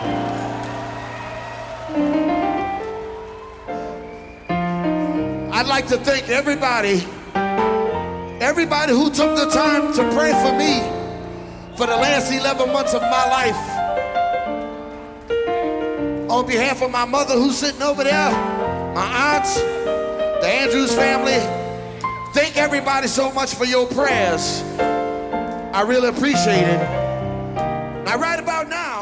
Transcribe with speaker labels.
Speaker 1: I'd like to thank everybody who took the time to pray for me for the last 11 months of my life. On behalf of my mother who's sitting over there, my aunts, the Andrews family, thank everybody so much for your prayers. I really appreciate it. Now, right about now,